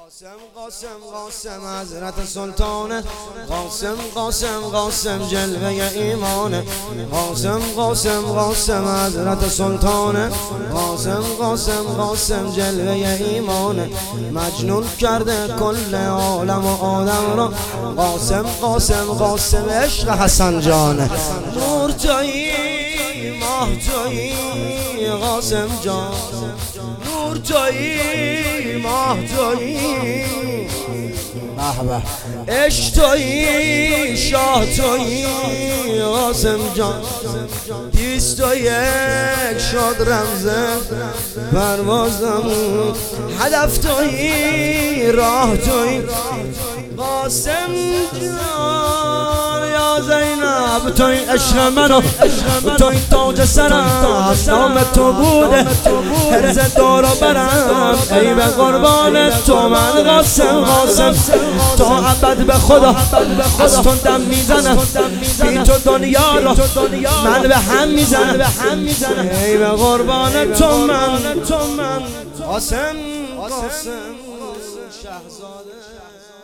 قاسم قاسم قاسم حضرت سلطانه، قاسم قاسم قاسم جلوه ایمانه، قاسم قاسم قاسم حضرت سلطانه، قاسم قاسم قاسم جلوه ایمانه. مجنون کرده کل عالم و آدم را، قاسم قاسم قاسم عشق حسن جانه. نور تویی ماه تویی قاسم جان، نور تویی ماه تویی عشق تویی شاه تویی قاسم جان. 21 شد رمزه پروازمون، هدف تویی راه تویی قاسم جان. یا زینب توی عشق منو، توی تاج سرم، نام تو بوده هرز دور و برم. ای به قربان تو من قاسم قاسم، تا ابد به خدا از تو دم میزنم، بی تو دنیا رو من به هم میزنم. ای به قربان تو من قاسم قاسم شهزاده.